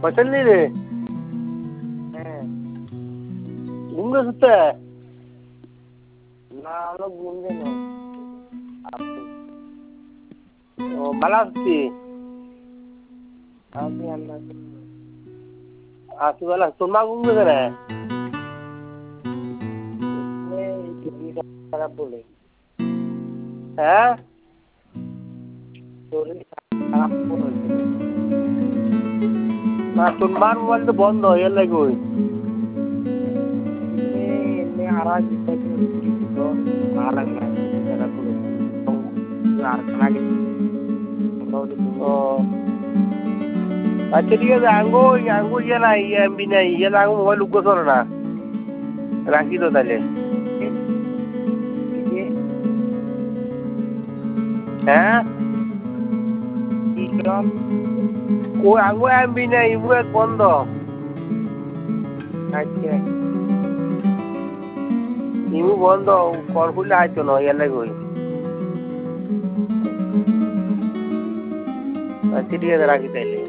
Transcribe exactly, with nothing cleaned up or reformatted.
বসেননি রে? হ্যাঁ। ঘুমরে সুতে? না হলো ঘুমবে না। ও ভালো আসছি। আমি আল্লাহ আসি ভালো। তোর মা ঘুমবে কেন? খারাপ বলে। হ্যাঁ? শরীর খারাপ বলেছে। না তোর মার মোবাইল তো বন্ধ এর লাগে ওই। এমনি আর এক তো ভালো লাগে না খারাপ বলেছে। আর লাগে ও আচ্ছা ঠিক আছে আঙ্গো আঙ্গো ইয়ে নাই ইয়ে এমবি নাই ইয়ে না আঙ্গো মোবাইল উগ্র চলে না রাখি তো তাহলে হ্যাঁ ও আঙ্গো এমবি নাই ইমু এক বন্ধ আচ্ছা ইমু বন্ধ কল করলে আইতো না ইয়ে লাগে ওই আচ্ছা ঠিক আছে রাখি তাইলে